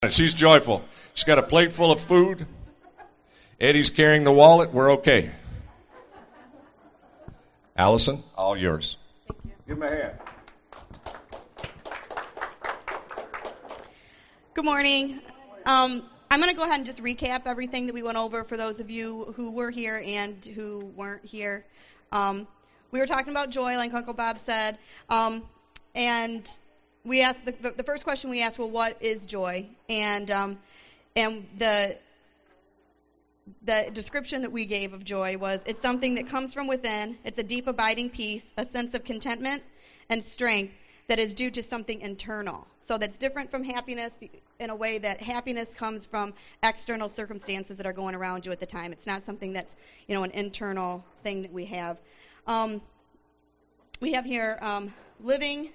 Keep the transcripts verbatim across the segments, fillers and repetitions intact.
She's joyful. She's got a plate full of food. Eddie's carrying the wallet. We're okay. Allison, all yours. Give me a hand. Good morning. Um, I'm going to go ahead and just recap everything that we went over for those of you who were here and who weren't here. Um, we were talking about joy, like Uncle Bob said, um, and we asked the, the, the first question we asked, well, what is joy? And um, and the the description that we gave of joy was it's something that comes from within. It's a deep, abiding peace, a sense of contentment and strength that is due to something internal. So that's different from happiness in a way that happiness comes from external circumstances that are going around you at the time. It's not something that's, you know, an internal thing that we have. Um, we have here um, living.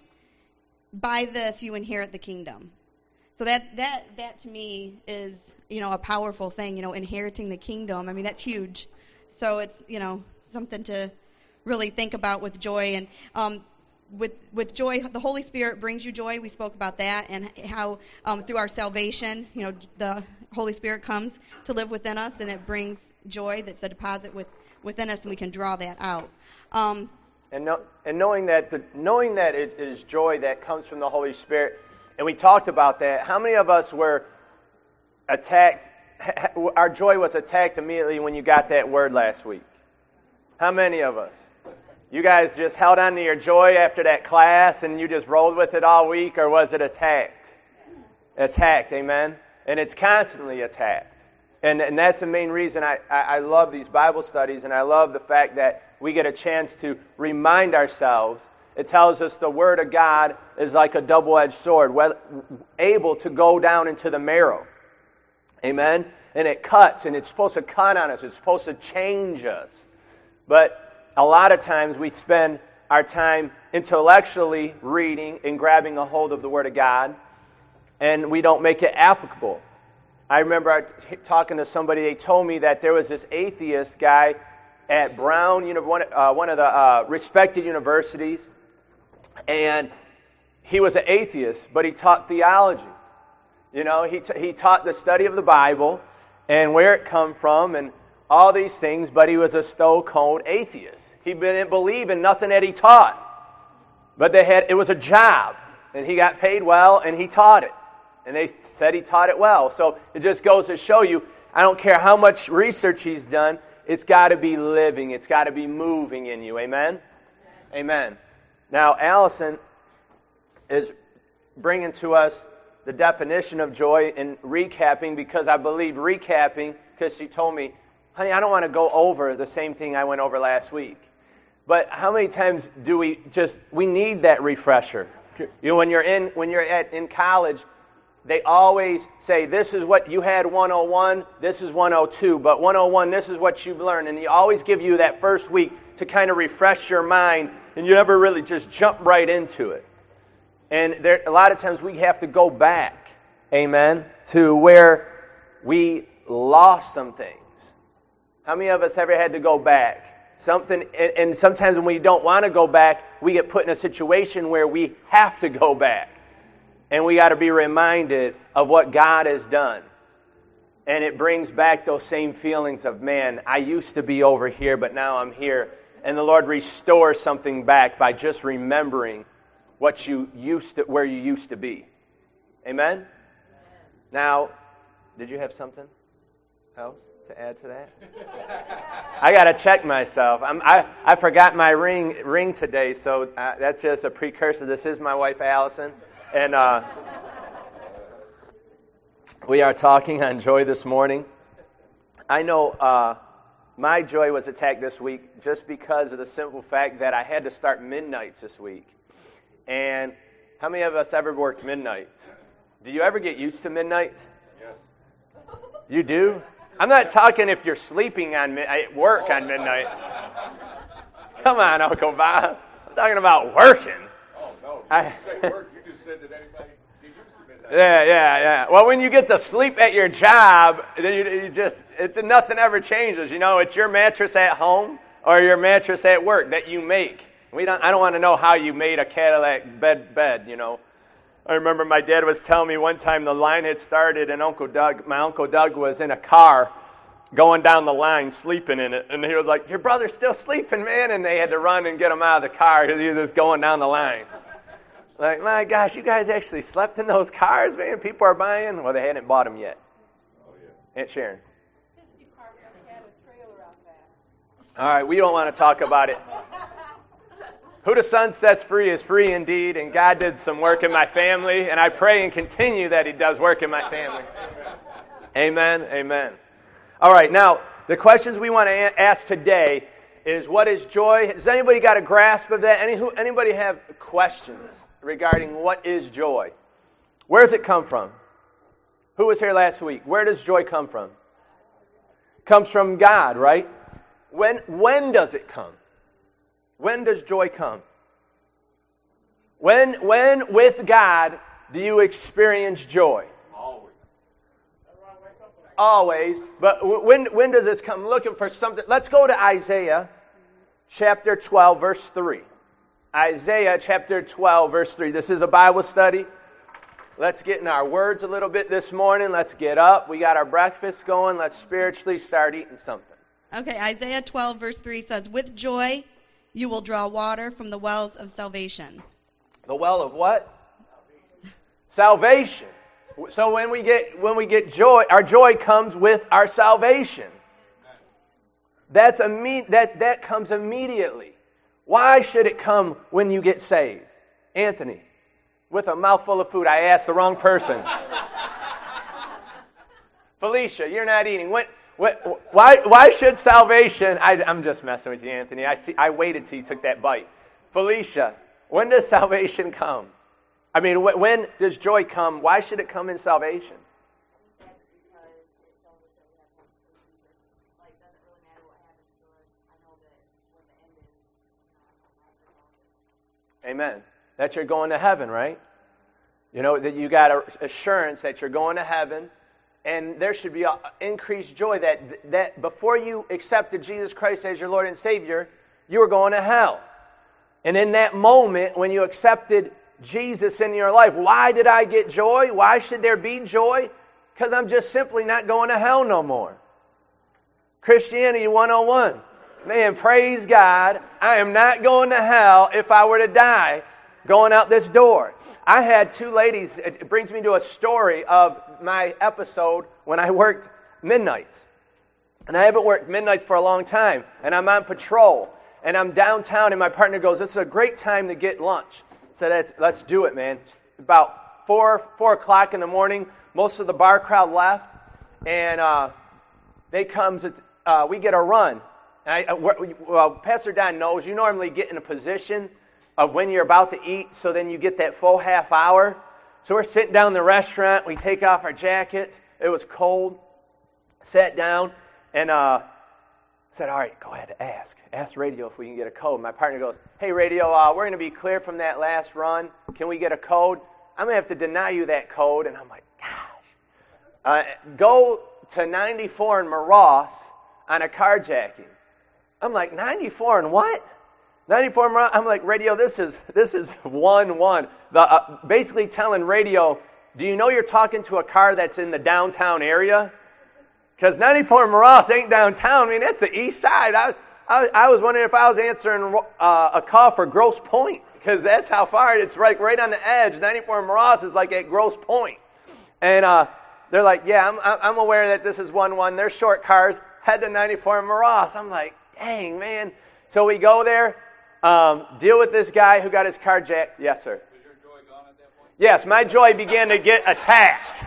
By this you inherit the kingdom. So that that that to me is, you know, a powerful thing, you know, inheriting the kingdom. I mean, that's huge. So it's, you know, something to really think about with joy. And um, with with joy, the Holy Spirit brings you joy. We spoke about that and how um, through our salvation, you know, the Holy Spirit comes to live within us, and it brings joy that's a deposit with, within us, and we can draw that out. Um, And, know, and knowing that the, knowing that it is joy that comes from the Holy Spirit, and we talked about that. How many of us were attacked? Our joy was attacked immediately when you got that word last week. How many of us? You guys just held on to your joy after that class, and you just rolled with it all week, or was it attacked? Attacked, amen. And it's constantly attacked, and and that's the main reason I I, I love these Bible studies, and I love the fact that we get a chance to remind ourselves. It tells us the Word of God is like a double-edged sword, able to go down into the marrow. Amen? And it cuts, and it's supposed to cut on us. It's supposed to change us. But a lot of times we spend our time intellectually reading and grabbing a hold of the Word of God, and we don't make it applicable. I remember talking to somebody, they told me that there was this atheist guy at Brown, one, uh, one of the uh, respected universities, and he was an atheist, but he taught theology. You know, he t- he taught the study of the Bible and where it come from and all these things, but he was a stone-cold atheist. He didn't believe in nothing that he taught, but they had it was a job, and he got paid well, and he taught it, and they said he taught it well. So it just goes to show you, I don't care how much research he's done, it's got to be living. It's got to be moving in you. Amen? Amen. Now, Allison is bringing to us the definition of joy and recapping, because I believe recapping, because she told me, honey, I don't want to go over the same thing I went over last week. But how many times do we just, we need that refresher. You know, when you're in, when you're at in college, they always say, this is what you had one oh one, this is one oh two, but one oh one, this is what you've learned. And they always give you that first week to kind of refresh your mind, and you never really just jump right into it. And there, a lot of times we have to go back, amen, to where we lost some things. How many of us ever had to go back? Something, and, and sometimes when we don't want to go back, we get put in a situation where we have to go back. And we got to be reminded of what God has done. And it brings back those same feelings of, man, I used to be over here, but now I'm here. And the Lord restores something back by just remembering what you used to, where you used to be. Amen? Now, did you have something else to add to that? I got to check myself. I'm, I I forgot my ring ring today, so uh, that's just a precursor. This is my wife, Allison. And uh, we are talking on joy this morning. I know uh, my joy was attacked this week just because of the simple fact that I had to start midnights this week. And how many of us ever worked midnights? Do you ever get used to midnights? Yes. You do? I'm not talking if you're sleeping on mid- at work on midnight. Come on, Uncle Bob. I'm talking about working. Oh, no. I, You say work, you just said that anybody get used to midnight. Yeah, yeah, yeah. Well, when you get to sleep at your job, then you, you just, it, nothing ever changes. You know, it's your mattress at home or your mattress at work that you make. We don't. I don't want to know how you made a Cadillac bed, bed, you know. I remember my dad was telling me one time the line had started and Uncle Doug, my Uncle Doug was in a car going down the line, sleeping in it. And he was like, your brother's still sleeping, man. And they had to run and get him out of the car because he was just going down the line. Like, my gosh, you guys actually slept in those cars, man? People are buying? Well, they hadn't bought them yet. Oh, yeah. Aunt Sharon. All right, we don't want to talk about it. Who the Son sets free is free indeed, and God did some work in my family, and I pray and continue that He does work in my family. Amen, amen. All right, now, the questions we want to a- ask today is, what is joy? Has anybody got a grasp of that? Any, who, anybody have questions regarding what is joy? Where does it come from? Who was here last week? Where does joy come from? Comes from God, right? When, when does it come? When does joy come? When, when with God do you experience joy? Always. Always. But when, when does this come? I'm looking for something. Let's go to Isaiah chapter twelve, verse three. Isaiah chapter twelve, verse three. This is a Bible study. Let's get in our words a little bit this morning. Let's get up. We got our breakfast going. Let's spiritually start eating something. Okay, Isaiah twelve, verse three says, with joy you will draw water from the wells of salvation. The well of what? Salvation. So when we get when we get joy, our joy comes with our salvation. That's imme- that that comes immediately. Why should it come when you get saved? Anthony, with a mouthful of food. I asked the wrong person. Felicia, you're not eating. When, What, why, why should salvation... I, I'm just messing with you, Anthony. I see. I waited till you took that bite. Felicia, when does salvation come? I mean, wh- when does joy come? Why should it come in salvation? Amen. That you're going to heaven, right? You know, that you got assurance that you're going to heaven. And there should be a increased joy that that before you accepted Jesus Christ as your Lord and Savior, you were going to hell. And in that moment, when you accepted Jesus in your life, why did I get joy? Why should there be joy? Because I'm just simply not going to hell no more. Christianity one oh one. Man, praise God, I am not going to hell if I were to die going out this door. I had two ladies, it brings me to a story of my episode when I worked midnights. And I haven't worked midnights for a long time. And I'm on patrol. And I'm downtown and my partner goes, this is a great time to get lunch. So let's, let's do it, man. It's about four, four o'clock in the morning. Most of the bar crowd left. And uh, they comes, uh, we get a run. And I, well, Pastor Don knows you normally get in a position of when you're about to eat, so then you get that full half hour. So we're sitting down in the restaurant. We take off our jackets. It was cold. Sat down and uh, said, all right, go ahead, ask. Ask radio if we can get a code. My partner goes, hey, radio, uh, we're going to be clear from that last run. Can we get a code? I'm going to have to deny you that code. And I'm like, gosh. Uh, go to ninety-four in Moross on a carjacking. I'm like, ninety-four and what? ninety-four, I'm like, radio, this is this is one one. The, uh, basically telling radio, do you know you're talking to a car that's in the downtown area? Because ninety-four Moross ain't downtown. I mean, that's the east side. I, I, I was wondering if I was answering uh, a call for Grosse Pointe, because that's how far it's right, right on the edge. ninety-four Moross is like at Grosse Pointe. And uh, they're like, yeah, I'm, I'm aware that this is one one. They're short cars. Head to ninety-four Moross. I'm like, dang, man. So we go there. Um, deal with this guy who got his car jacked. Yes, sir. Was your joy gone at that point? Yes, my joy began to get attacked.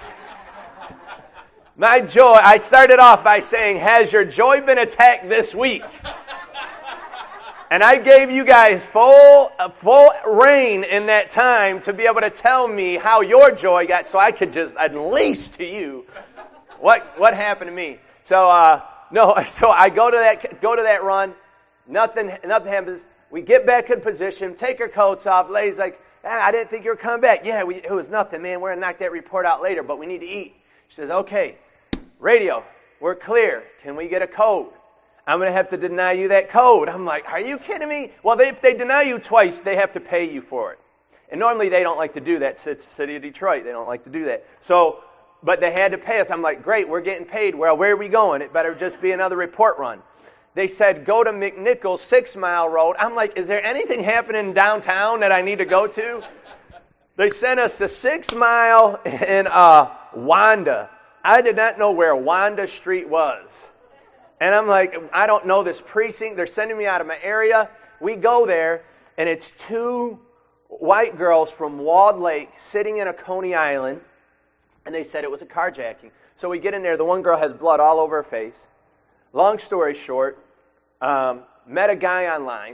My joy, I started off by saying, has your joy been attacked this week? And I gave you guys full full reign in that time to be able to tell me how your joy got, so I could just unleash to you what what happened to me. So uh, no, so I go to that go to that run. Nothing nothing happens. We get back in position, take our coats off. Lady's like, ah, I didn't think you were coming back. Yeah, we, it was nothing, man. We're going to knock that report out later, but we need to eat. She says, okay, radio, we're clear. Can we get a code? I'm going to have to deny you that code. I'm like, are you kidding me? Well, they, if they deny you twice, they have to pay you for it. And normally they don't like to do that. It's the city of Detroit. They don't like to do that. So, but they had to pay us. I'm like, great, we're getting paid. Well, where are we going? It better just be another report run. They said, go to McNichols, Six Mile Road. I'm like, is there anything happening downtown that I need to go to? They sent us to Six Mile in uh, Wanda. I did not know where Wanda Street was. And I'm like, I don't know this precinct. They're sending me out of my area. We go there, and it's two white girls from Walled Lake sitting in a Coney Island, and they said it was a carjacking. So we get in there. The one girl has blood all over her face. Long story short, um, met a guy online.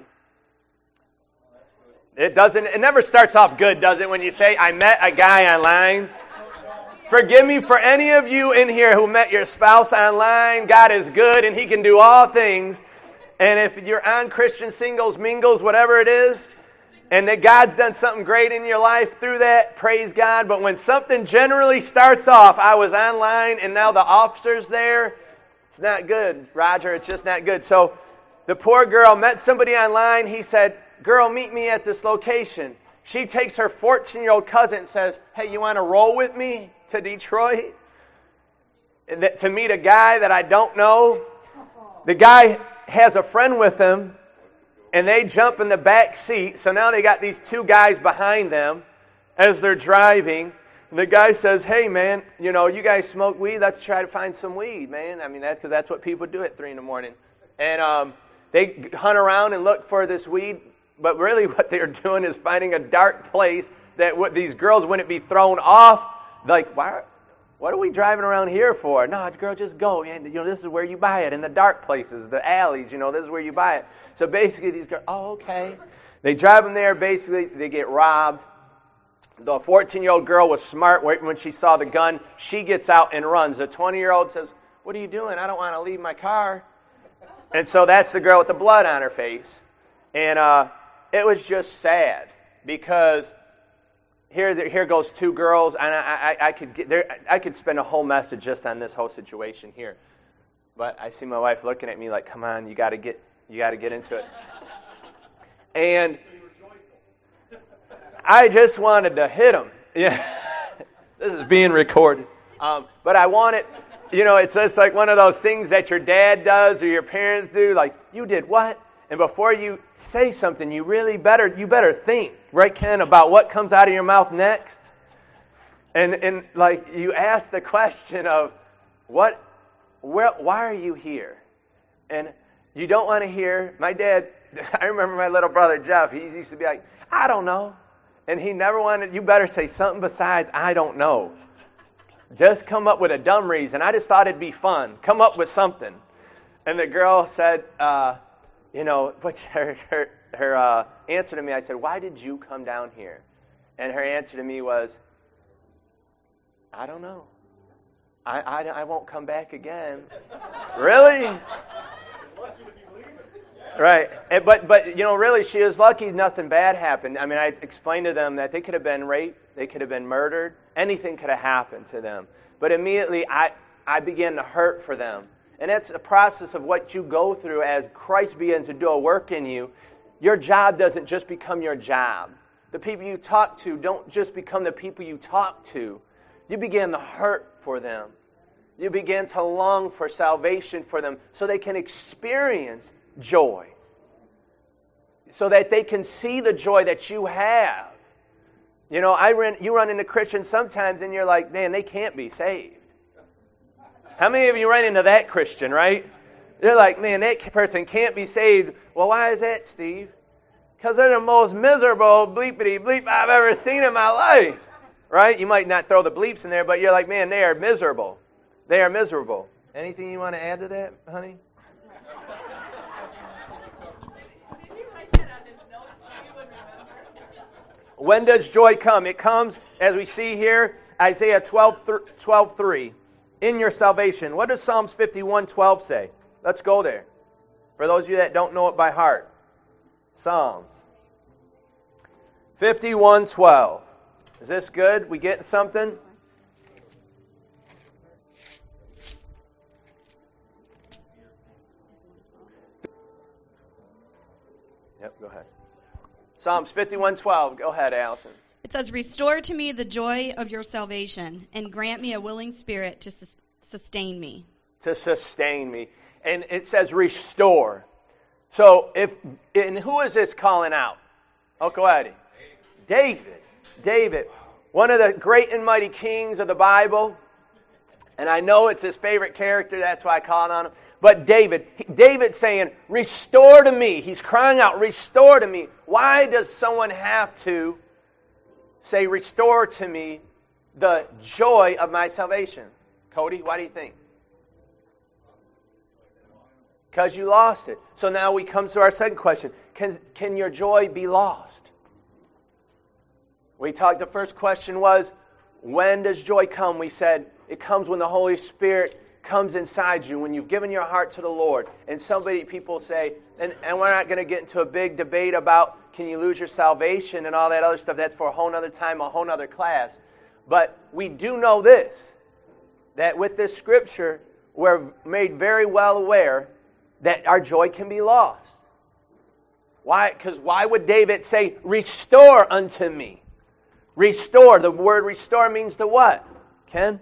It doesn't. It never starts off good, does it, when you say, I met a guy online? Forgive me for any of you in here who met your spouse online. God is good, and He can do all things. And if you're on Christian Singles, Mingles, whatever it is, and that God's done something great in your life through that, praise God. But when something generally starts off, I was online and now the officer's there, it's not good, Roger. It's just not good. So the poor girl met somebody online. He said, girl, meet me at this location. She takes her fourteen-year-old cousin and says, hey, you want to roll with me to Detroit? And that, to meet a guy that I don't know. The guy has a friend with him. And they jump in the back seat. So now they got these two guys behind them as they're driving. And the guy says, hey, man, you know, you guys smoke weed? Let's try to find some weed, man. I mean, that's because that's what people do at three in the morning. And um, they hunt around and look for this weed. But really what they're doing is finding a dark place that what these girls wouldn't be thrown off. Like, why? What are we driving around here for? No, girl, just go. You know, this is where you buy it, in the dark places, the alleys, you know, this is where you buy it. So basically these girls, oh, okay. They drive them there, basically, they get robbed. The fourteen-year-old girl was smart. When she saw the gun, she gets out and runs. The twenty-year-old says, what are you doing? I don't want to leave my car. And so that's the girl with the blood on her face. And uh, it was just sad because Here, here goes two girls, and I, I, I could get there. I could spend a whole message just on this whole situation here, but I see my wife looking at me like, "Come on, you got to get, you got to get into it." And I just wanted to hit him. Yeah, this is being recorded, um, but I wanted, you know, it's just like one of those things that your dad does or your parents do. Like, you did what? And before you say something, you really better you better think, right, Ken, about what comes out of your mouth next. And and like you ask the question of what, where, why are you here? And you don't want to hear. My dad, I remember my little brother Jeff. He used to be like, I don't know, and he never wanted. You better say something besides I don't know. Just come up with a dumb reason. I just thought it'd be fun. Come up with something. And the girl said. Uh, You know, but her her, her uh, answer to me, I said, why did you come down here? And her answer to me was, I don't know. I, I, I won't come back again. Really? Right. And, but, but, you know, really, she was lucky nothing bad happened. I mean, I explained to them that they could have been raped, they could have been murdered, anything could have happened to them. But immediately, I, I began to hurt for them. And that's a process of what you go through as Christ begins to do a work in you. Your job doesn't just become your job. The people you talk to don't just become the people you talk to. You begin to hurt for them. You begin to long for salvation for them so they can experience joy. So that they can see the joy that you have. You know, I run, you run into Christians sometimes and you're like, man, they can't be saved. How many of you run into that Christian, right? They're like, man, that person can't be saved. Well, why is that, Steve? Because they're the most miserable bleepity bleep I've ever seen in my life. Right? You might not throw the bleeps in there, but you're like, man, they are miserable. They are miserable. Anything you want to add to that, honey? When does joy come? It comes, as we see here, Isaiah twelve three. In your salvation. What does Psalms fifty-one twelve say? Let's go there. For those of you that don't know it by heart. Psalms fifty-one twelve. Is this good? We getting something? Yep, go ahead. Psalms fifty-one twelve. Go ahead, Allison. It says, restore to me the joy of your salvation and grant me a willing spirit to sus- sustain me. To sustain me. And it says restore. So if, and who is this calling out? Oh, go ahead. David. David. One of the great and mighty kings of the Bible. And I know it's his favorite character, that's why I call it on him. But David, David saying, restore to me. He's crying out, restore to me. Why does someone have to say, restore to me the joy of my salvation? Cody, why do you think? Because you lost it. So now we come to our second question. Can, can your joy be lost? We talked, the first question was, when does joy come? We said, it comes when the Holy Spirit comes inside you, when you've given your heart to the Lord. And somebody, people say, and, and we're not going to get into a big debate about can you lose your salvation and all that other stuff. That's for a whole other time, a whole other class. But we do know this, that with this scripture, we're made very well aware that our joy can be lost. Why? Because why would David say, restore unto me? Restore. The word restore means to what? Ken?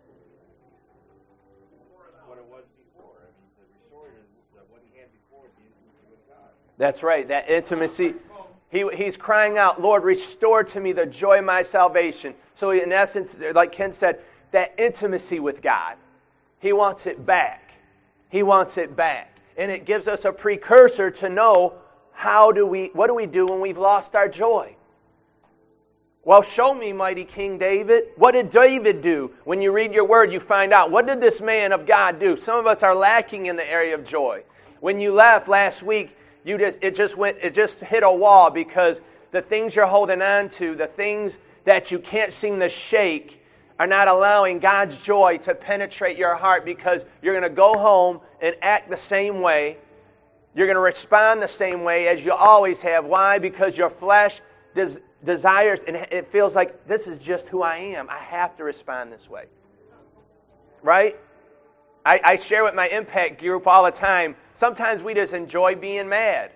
That's right, that intimacy. He, he's crying out, Lord, restore to me the joy of my salvation. So in essence, like Ken said, that intimacy with God. He wants it back. He wants it back. And it gives us a precursor to know how do we, what do we do when we've lost our joy? Well, show me, mighty King David. What did David do? When you read your word, you find out, what did this man of God do? Some of us are lacking in the area of joy. When you left last week, You just it just went it just hit a wall because the things you're holding on to, the things that you can't seem to shake, are not allowing God's joy to penetrate your heart because you're going to go home and act the same way. You're going to respond the same way as you always have. Why? Because your flesh des- desires, and it feels like this is just who I am. I have to respond this way. Right? I, I share with my impact group all the time. Sometimes we just enjoy being mad.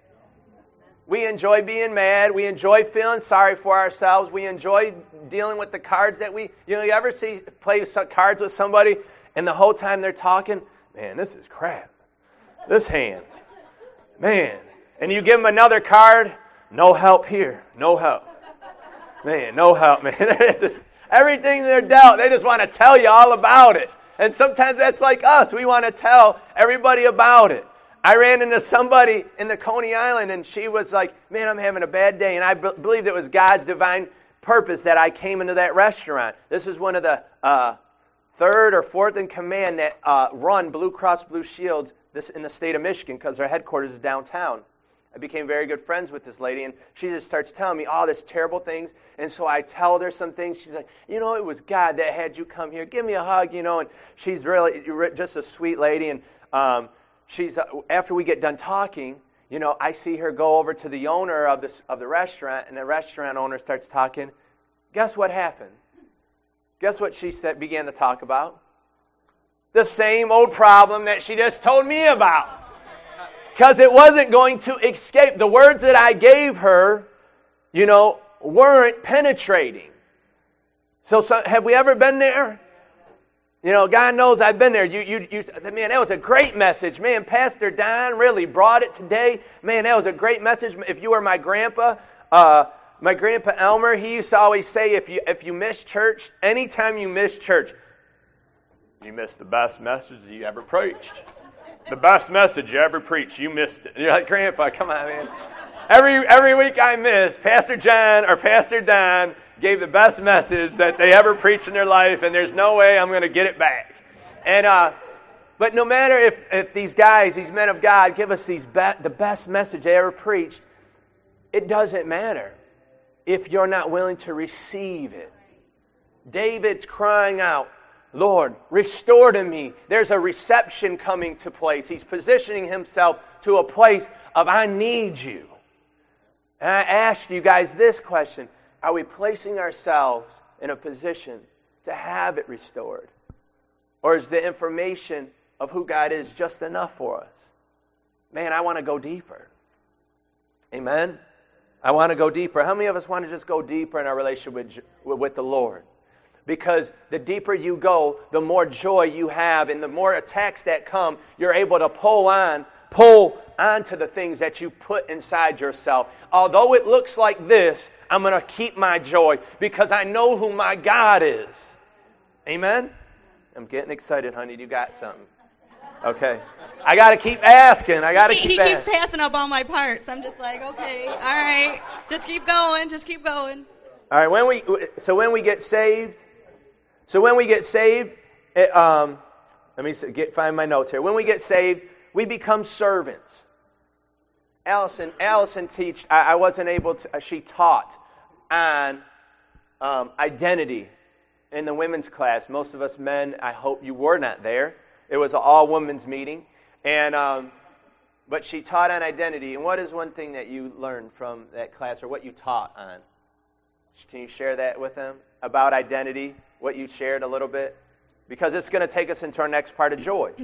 We enjoy being mad. We enjoy feeling sorry for ourselves. We enjoy dealing with the cards that we... You know, you ever see play some cards with somebody and the whole time they're talking, man, this is crap. This hand. Man. And you give them another card, no help here. No help. Man, no help, man. Everything they're dealt, they just want to tell you all about it. And sometimes that's like us. We want to tell everybody about it. I ran into somebody in the Coney Island, and she was like, man, I'm having a bad day. And I be- believed it was God's divine purpose that I came into that restaurant. This is one of the uh, third or fourth in command that uh, run Blue Cross Blue Shield this in the state of Michigan because their headquarters is downtown. I became very good friends with this lady, and she just starts telling me all these terrible things. And so I tell her some things. She's like, you know, it was God that had you come here. Give me a hug, you know. And she's really just a sweet lady. And um, she's uh, after we get done talking, you know, I see her go over to the owner of this of the restaurant, and the restaurant owner starts talking. Guess what happened? Guess what she said? Began to talk about the same old problem that she just told me about. Because it wasn't going to escape. The words that I gave her, you know, weren't penetrating. So, so have we ever been there? You know, God knows I've been there. You, you, you, man, that was a great message. Man, Pastor Don really brought it today. Man, that was a great message. If you were my grandpa, uh, my grandpa Elmer, he used to always say, if you if you miss church, anytime you miss church, you missed the best message you ever preached. The best message you ever preached, you missed it. You're like, Grandpa, come on, man. Every every week I miss, Pastor John or Pastor Don gave the best message that they ever preached in their life, and there's no way I'm going to get it back. And uh, but no matter if, if these guys, these men of God, give us these be- the best message they ever preached, it doesn't matter if you're not willing to receive it. David's crying out, Lord, restore to me. There's a reception coming to place. He's positioning himself to a place of I need you. And I ask you guys this question. Are we placing ourselves in a position to have it restored? Or is the information of who God is just enough for us? Man, I want to go deeper. Amen? I want to go deeper. How many of us want to just go deeper in our relationship with, with the Lord? Because the deeper you go, the more joy you have, and the more attacks that come, you're able to pull on, pull onto the things that you put inside yourself. Although it looks like this, I'm going to keep my joy because I know who my God is. Amen? I'm getting excited, honey. You got something? Okay. I got to keep asking. I got to he, keep he asking. keeps passing up all my parts. I'm just like, okay, all right. Just keep going. Just keep going. All right. When we so when we get saved, so when we get saved, it, um, let me get find my notes here. When we get saved, we become servants. Allison, Allison teach. I, I wasn't able to. Uh, she taught on um, identity in the women's class. Most of us men, I hope you were not there. It was an all-women's meeting, and um, but she taught on identity. And what is one thing that you learned from that class, or what you taught on? Can you share that with them about identity? What you shared a little bit, because it's going to take us into our next part of joy.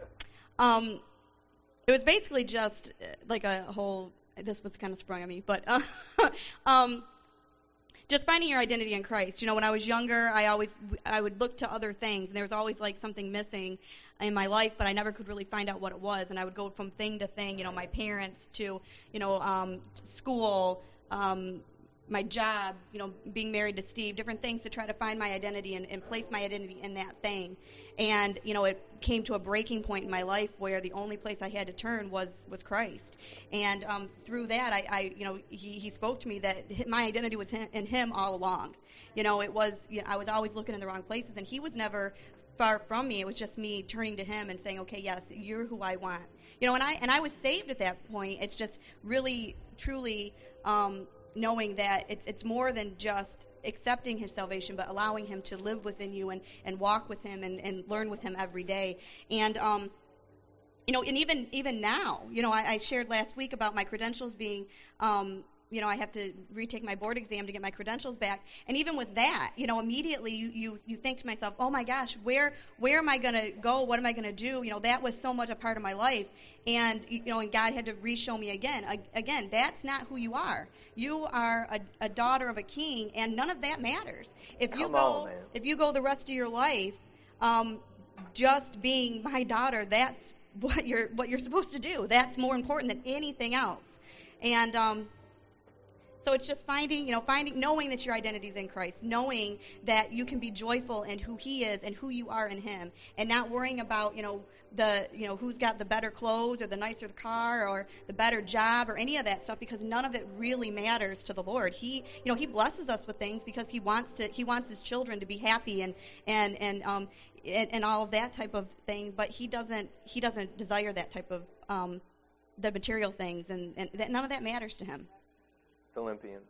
Um, it was basically just uh, like a whole. This was kind of sprung on me, but uh, um. Just finding your identity in Christ. You know, when I was younger, I always I would look to other things, and there was always like something missing in my life, but I never could really find out what it was. And I would go from thing to thing. You know, my parents to you know um, school, um, my job. You know, being married to Steve, different things to try to find my identity and, and place my identity in that thing. And you know, it came to a breaking point in my life where the only place I had to turn was was Christ. And um, through that, I, I you know, he, he spoke to me that my identity was in him all along. You know, it was you know, I was always looking in the wrong places, and he was never far from me. It was just me turning to him and saying, okay, yes, you're who I want. You know, and I and I was saved at that point. It's just really, truly um, knowing that it's it's more than just accepting his salvation, but allowing him to live within you and, and walk with him and, and learn with him every day. And, um, you know, and even even now, you know, I, I shared last week about my credentials being, um, you know, I have to retake my board exam to get my credentials back. And even with that, you know, immediately you, you, you think to myself, oh, my gosh, where where am I going to go? What am I going to do? You know, that was so much a part of my life. And, you know, and God had to re-show me again. Again, that's not who you are. You are a, a daughter of a king, and none of that matters. If you Come go, on, man. if you go the rest of your life um, just being my daughter, that's what you're what you're supposed to do. That's more important than anything else. And um, so it's just finding, you know, finding, knowing that your identity is in Christ, knowing that you can be joyful in who He is and who you are in Him, and not worrying about, you know, the, you know, who's got the better clothes or the nicer car or the better job or any of that stuff, because none of it really matters to the Lord. He, you know, He blesses us with things because He wants to. He wants His children to be happy and and and um and, and all of that type of thing. But He doesn't. He doesn't desire that type of um the material things, and and that, none of that matters to Him. Philippians.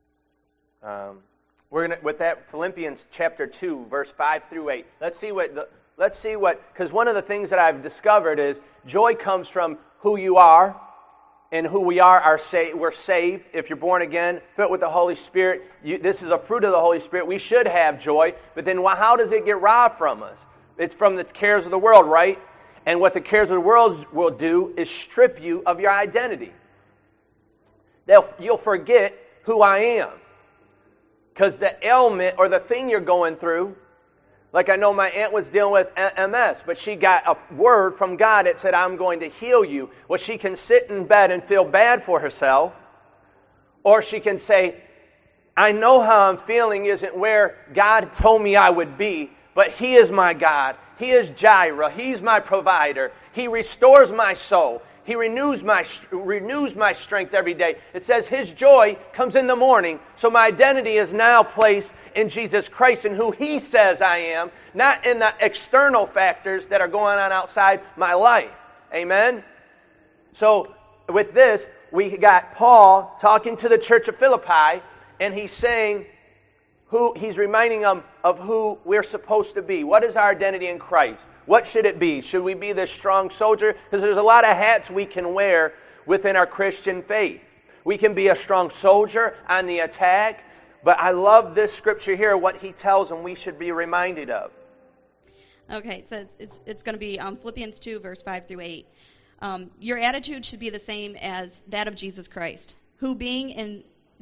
Um, we're gonna with that Philippians chapter two, verse five through eight. Let's see what the, let's see what because one of the things that I've discovered is joy comes from who you are, and who we are. Are sa- we're saved. If you're born again, filled with the Holy Spirit, you, this is a fruit of the Holy Spirit. We should have joy, but then wh- how does it get robbed from us? It's from the cares of the world, right? And what the cares of the world will do is strip you of your identity. They'll, you'll forget who I am. Because the ailment or the thing you're going through, like I know my aunt was dealing with M S, but she got a word from God that said, I'm going to heal you. Well, she can sit in bed and feel bad for herself, or she can say, I know how I'm feeling isn't where God told me I would be, but He is my God. He is Jireh. He's my provider. He restores my soul. He renews my renews my strength every day. It says His joy comes in the morning. So my identity is now placed in Jesus Christ and who He says I am, not in the external factors that are going on outside my life. Amen? So with this, we got Paul talking to the church of Philippi, and he's saying, who he's reminding them of who we're supposed to be. What is our identity in Christ? What should it be? Should we be this strong soldier? Because there's a lot of hats we can wear within our Christian faith. We can be a strong soldier on the attack, but I love this scripture here, what he tells them we should be reminded of. Okay, so it's it's, it's going to be um, Philippians two, verse five through eight. Um, Your attitude should be the same as that of Jesus Christ, who being in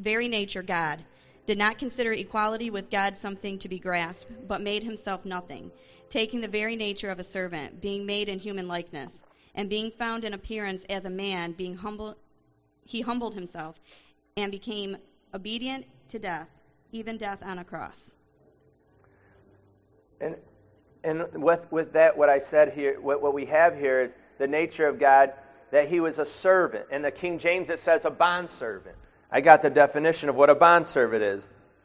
very nature God, did not consider equality with God something to be grasped, but made himself nothing, taking the very nature of a servant, being made in human likeness, and being found in appearance as a man, being humble, he humbled himself and became obedient to death, even death on a cross. And and with with that, what I said here, what, what we have here is the nature of God, that he was a servant. In the King James, it says a bondservant. I got the definition of what a bondservant is.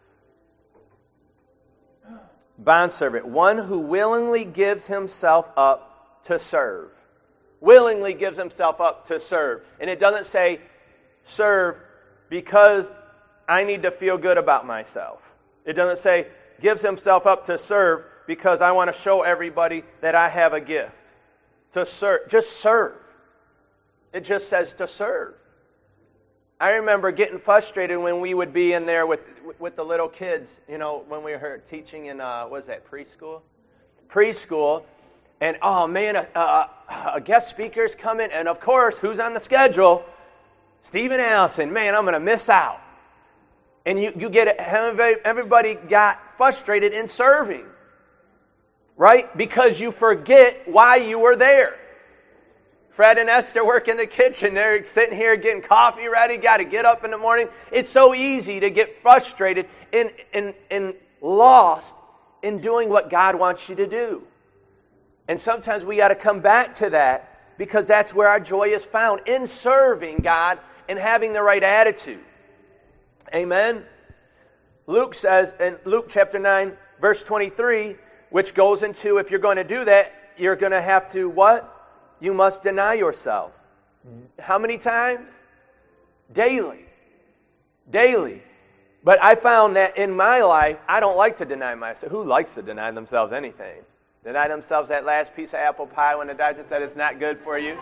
Bondservant, one who willingly gives himself up to serve. Willingly gives himself up to serve. And it doesn't say serve because I need to feel good about myself. It doesn't say gives himself up to serve because I want to show everybody that I have a gift. To serve. Just serve. It just says to serve. I remember getting frustrated when we would be in there with with the little kids, you know, when we were teaching in, uh, what was that, preschool? Preschool. And, oh, man, a, a, a guest speaker's coming. And, of course, who's on the schedule? Stephen Allison. Man, I'm going to miss out. And you, you get it. Everybody got frustrated in serving. Right? Because you forget why you were there. Fred and Esther work in the kitchen. They're sitting here getting coffee ready. Got to get up in the morning. It's so easy to get frustrated and, and, and lost in doing what God wants you to do. And sometimes we got to come back to that because that's where our joy is found, in serving God and having the right attitude. Amen? Luke says in Luke chapter nine, verse twenty-three, which goes into, if you're going to do that, you're going to have to what? You must deny yourself. How many times? Daily. Daily. But I found that in my life, I don't like to deny myself. Who likes to deny themselves anything? Deny themselves that last piece of apple pie when the doctor said it's not good for you?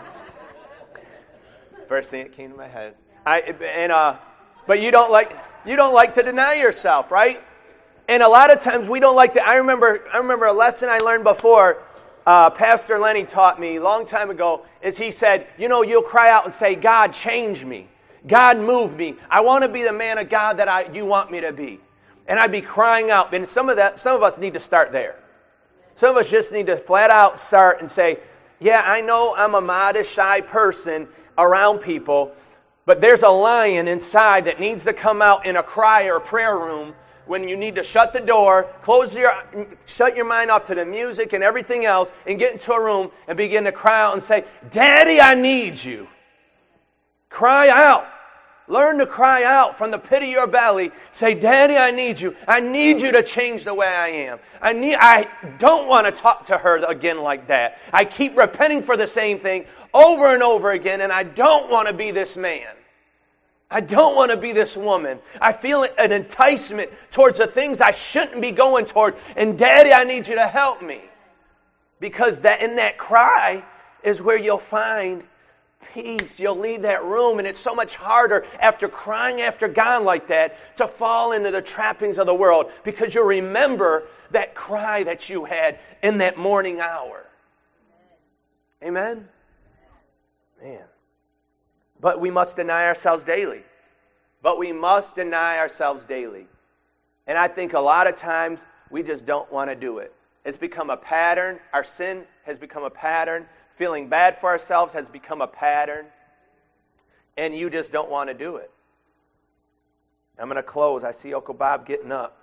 First thing that came to my head. I and uh, but you don't like you don't like to deny yourself, right? And a lot of times we don't like to. I remember I remember a lesson I learned before. Uh, Pastor Lenny taught me a long time ago, is he said, you know, you'll cry out and say, God, change me. God, move me. I want to be the man of God that I you want me to be. And I'd be crying out. And some of that, some of us need to start there. Some of us just need to flat out start and say, yeah, I know I'm a modest, shy person around people, but there's a lion inside that needs to come out in a cry or prayer room when you need to shut the door, close your, shut your mind off to the music and everything else, and get into a room and begin to cry out and say, Daddy, I need you. Cry out. Learn to cry out from the pit of your belly. Say, Daddy, I need you. I need you to change the way I am. I need. I don't want to talk to her again like that. I keep repenting for the same thing over and over again, and I don't want to be this man. I don't want to be this woman. I feel an enticement towards the things I shouldn't be going toward. And Daddy, I need you to help me. Because that in that cry is where you'll find peace. You'll leave that room, and it's so much harder after crying after God like that to fall into the trappings of the world, because you'll remember that cry that you had in that morning hour. Amen? Man. But we must deny ourselves daily. But we must deny ourselves daily. And I think a lot of times we just don't want to do it. It's become a pattern. Our sin has become a pattern. Feeling bad for ourselves has become a pattern. And you just don't want to do it. I'm going to close. I see Uncle Bob getting up.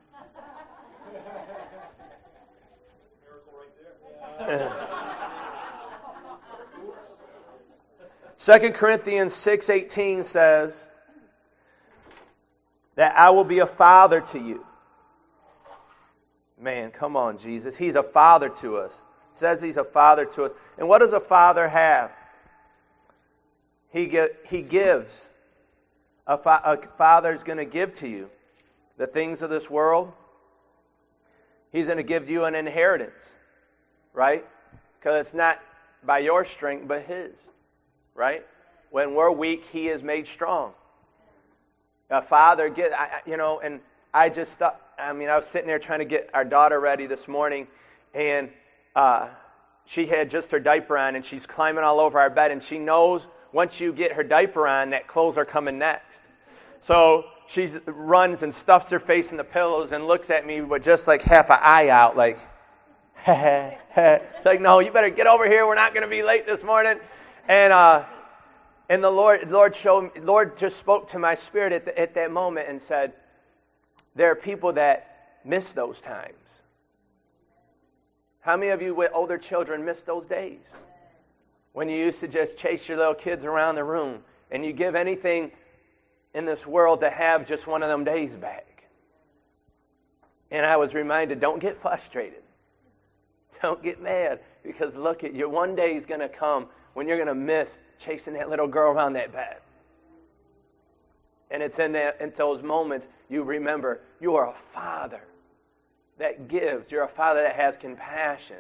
Second Corinthians six eighteen says that I will be a father to you. Man, come on, Jesus. He's a father to us. It says he's a father to us. And what does a father have? He get, he gives. A, fa- a father is going to give to you the things of this world. He's going to give you an inheritance, right? Because it's not by your strength, but His. Right? When we're weak, He is made strong. A father, get, I, you know, and I just thought, I mean, I was sitting there trying to get our daughter ready this morning, and uh, she had just her diaper on, and she's climbing all over our bed, and she knows once you get her diaper on, that clothes are coming next. So she runs and stuffs her face in the pillows and looks at me with just like half an eye out, like, like, no, you better get over here. We're not going to be late this morning. And uh, and the Lord, Lord showed, Lord just spoke to my spirit at, the, at that moment and said, there are people that miss those times. How many of you with older children miss those days? When you used to just chase your little kids around the room and you give anything in this world to have just one of them days back. And I was reminded, don't get frustrated. Don't get mad, because look at you. One day is going to come when you're going to miss chasing that little girl around that bed. And it's in, that, in those moments you remember you are a father that gives. You're a father that has compassion.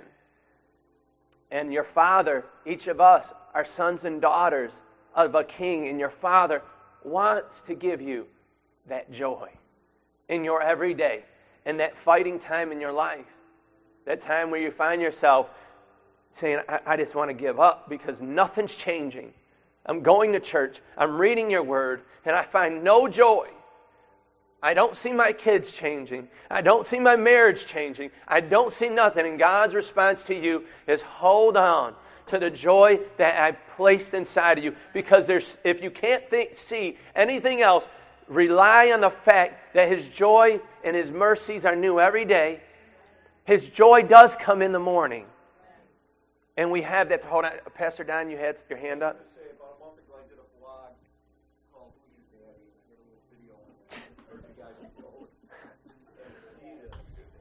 And your father, each of us, are sons and daughters of a king. And your father wants to give you that joy in your everyday and that fighting time in your life. That time where you find yourself saying, I, I just want to give up because nothing's changing. I'm going to church, I'm reading your word, and I find no joy. I don't see my kids changing. I don't see my marriage changing. I don't see nothing. And God's response to you is hold on to the joy that I placed inside of you. Because there's, if you can't think, see anything else, rely on the fact that His joy and His mercies are new every day. His joy does come in the morning. And we have that. Hold on. Pastor Don, you had your hand up? About a month ago, I did a vlog called Who's Your Daddy? I did a little video on it. I urge you guys to go and see this.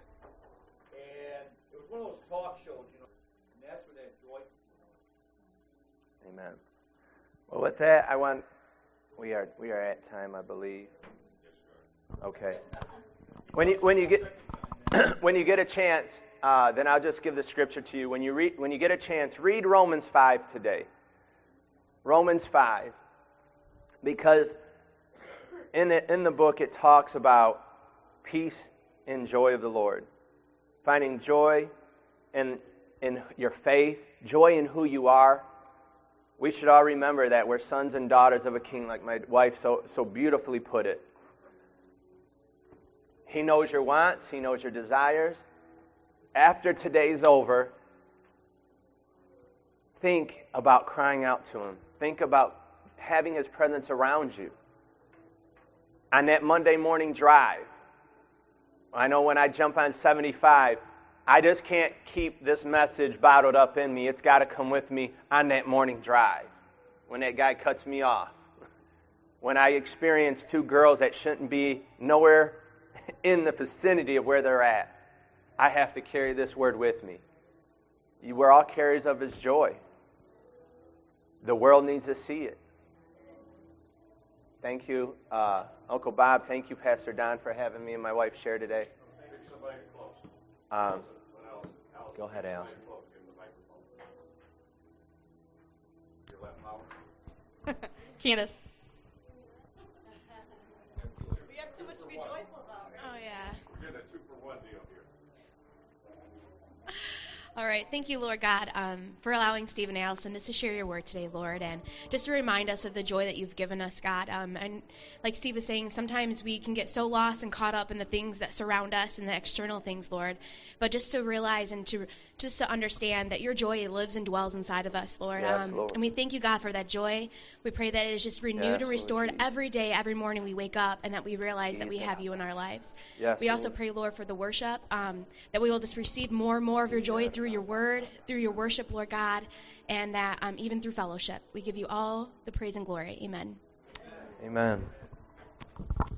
And it was one of those talk shows, you know, and that's where that joy came from. Amen. Well, with that, I want. We are we are at time, I believe. Okay. When you when you get when you get a chance, uh, then I'll just give the scripture to you. When you read when you get a chance, read Romans five today. Romans five, because in the in the book it talks about peace and joy of the Lord, finding joy in in your faith, joy in who you are. We should all remember that we're sons and daughters of a king, like my wife so, so beautifully put it. He knows your wants. He knows your desires. After today's over, think about crying out to Him. Think about having His presence around you. On that Monday morning drive, I know when I jump on seventy-five, I just can't keep this message bottled up in me. It's got to come with me on that morning drive. When that guy cuts me off. When I experience two girls that shouldn't be nowhere in the vicinity of where they're at. I have to carry this word with me. We're all carriers of His joy. The world needs to see it. Thank you, uh, Uncle Bob. Thank you, Pastor Don, for having me and my wife share today. Um, Go ahead, Al. Candace. We have too much to be joyful about, right? Oh, yeah. We're getting a two-for-one deal here. All right. Thank you, Lord God, um, for allowing Steve and Allison just to share your word today, Lord, and just to remind us of the joy that you've given us, God. Um, and like Steve was saying, sometimes we can get so lost and caught up in the things that surround us and the external things, Lord. But just to realize and to just to understand that your joy lives and dwells inside of us, Lord. Yes, um, Lord. And we thank you, God, for that joy. We pray that it is just renewed Yes, and restored Lord Jesus. every day, every morning we wake up, and that we realize that we have you in our lives. Yes, we also Lord. pray, Lord, for the worship, um, that we will just receive more and more of your joy through your word, through your worship, Lord God, and that um, even through fellowship. We give you all the praise and glory. Amen. Amen.